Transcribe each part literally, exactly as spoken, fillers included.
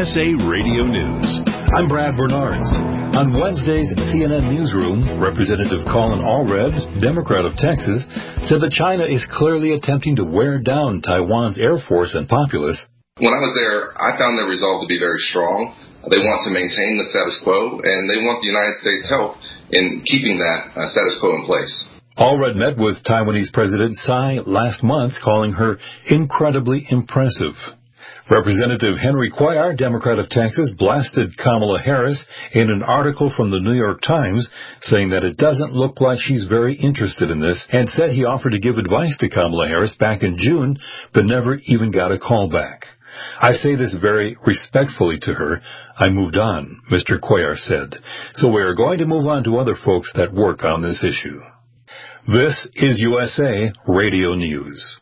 S A Radio News. I'm Brad Bernards. On Wednesday's C N N Newsroom, Representative Colin Allred, Democrat of Texas, said that China is clearly attempting to wear down Taiwan's Air Force and populace. When I was there, I found their resolve to be very strong. They want to maintain the status quo, and they want the United States' help in keeping that uh, status quo in place. Allred met with Taiwanese President Tsai last month, calling her incredibly impressive. Representative Henry Cuellar, Democrat of Texas, blasted Kamala Harris in an article from the New York Times, saying that it doesn't look like she's very interested in this, and said he offered to give advice to Kamala Harris back in June, but never even got a call back. I say this very respectfully to her. I moved on, Mister Cuellar said. So we are going to move on to other folks that work on this issue. This is U S A Radio News.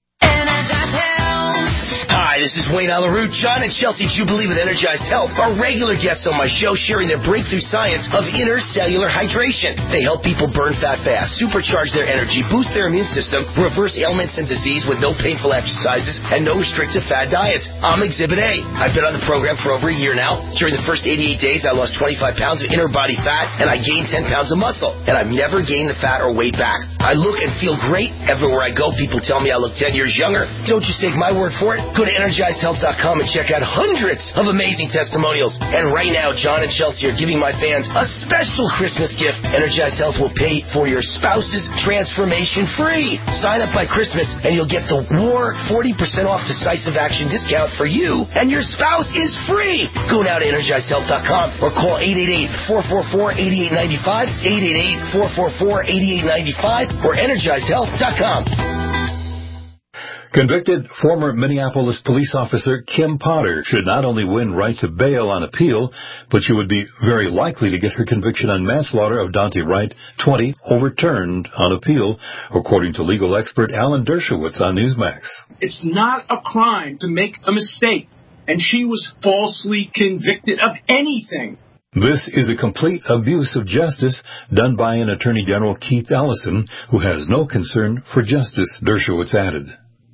Hi, this is Wayne Alaroot. John and Chelsea Jubilee with Energized Health are regular guests on my show sharing their breakthrough science of intercellular hydration. They help people burn fat fast, supercharge their energy, boost their immune system, reverse ailments and disease with no painful exercises and no restrictive fad diets. I'm Exhibit A. I've been on the program for over a year now. During the first eighty-eight days, I lost twenty-five pounds of inner body fat and I gained ten pounds of muscle. And I've never gained the fat or weight back. I look and feel great. Everywhere I go, people tell me I look ten years younger. Don't just take my word for it. Go to energized health dot com and check out hundreds of amazing testimonials. And right now, John and Chelsea are giving my fans a special Christmas gift. Energized Health will pay for your spouse's transformation free. Sign up by Christmas and you'll get the War forty percent off decisive action discount for you, and your spouse is free. Go now to energized health dot com or call eight eight eight, four four four, eight eight nine five, eight eight eight, four four four, eight eight nine five, or energized health dot com. Convicted former Minneapolis police officer Kim Potter should not only win right to bail on appeal, but she would be very likely to get her conviction on manslaughter of Daunte Wright, twenty, overturned on appeal, according to legal expert Alan Dershowitz on Newsmax. It's not a crime to make a mistake, and she was falsely convicted of anything. This is a complete abuse of justice done by an Attorney General Keith Ellison, who has no concern for justice, Dershowitz added.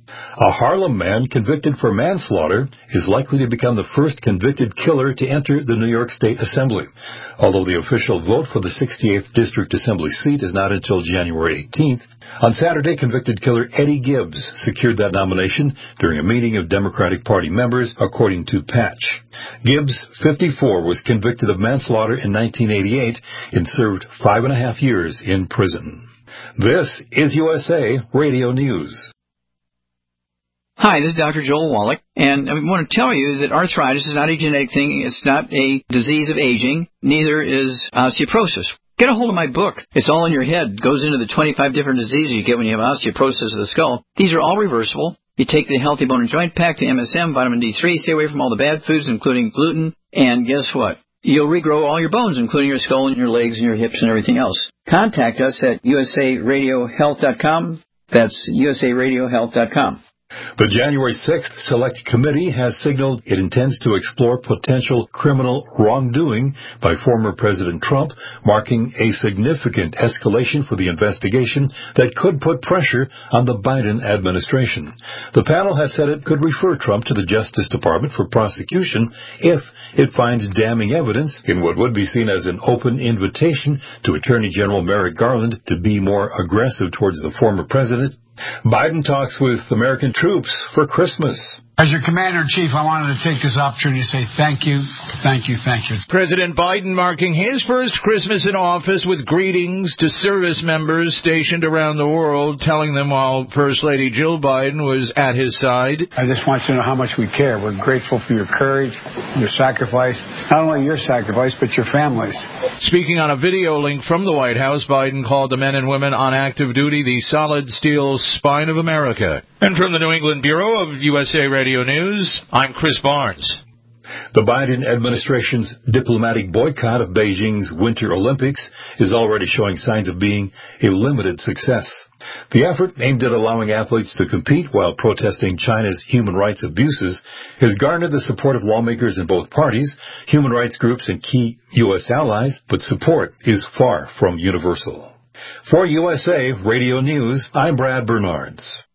A Harlem man convicted for manslaughter is likely to become the first convicted killer to enter the New York State Assembly, although the official vote for the sixty-eighth District Assembly seat is not until January eighteenth. On Saturday, convicted killer Eddie Gibbs secured that nomination during a meeting of Democratic Party members, according to Patch. Gibbs, fifty-four, was convicted of manslaughter in nineteen eighty-eight and served five and a half years in prison. This is U S A Radio News. Hi, this is Doctor Joel Wallach, and I want to tell you that arthritis is not a genetic thing. It's not a disease of aging. Neither is osteoporosis. Get a hold of my book. It's all in your head. It goes into the twenty-five different diseases you get when you have osteoporosis of the skull. These are all reversible. You take the Healthy Bone and Joint Pack, the M S M, vitamin D three, stay away from all the bad foods, including gluten, and guess what? You'll regrow all your bones, including your skull and your legs and your hips and everything else. Contact us at U S A radio health dot com. That's U S A radio health dot com. The January sixth Select Committee has signaled it intends to explore potential criminal wrongdoing by former President Trump, marking a significant escalation for the investigation that could put pressure on the Biden administration. The panel has said it could refer Trump to the Justice Department for prosecution if it finds damning evidence in what would be seen as an open invitation to Attorney General Merrick Garland to be more aggressive towards the former president. Biden talks with American troops for Christmas. As your Commander-in-Chief, I wanted to take this opportunity to say thank you, thank you, thank you. President Biden marking his first Christmas in office with greetings to service members stationed around the world, telling them while First Lady Jill Biden was at his side. I just want you to know how much we care. We're grateful for your courage, your sacrifice, not only your sacrifice, but your families. Speaking on a video link from the White House, Biden called the men and women on active duty the solid steel spine of America. And from the New England Bureau of U S A Radio News, I'm Chris Barnes. The Biden administration's diplomatic boycott of Beijing's Winter Olympics is already showing signs of being a limited success. The effort, aimed at allowing athletes to compete while protesting China's human rights abuses, has garnered the support of lawmakers in both parties, human rights groups, and key U S allies, but support is far from universal. For U S A Radio News, I'm Brad Bernards.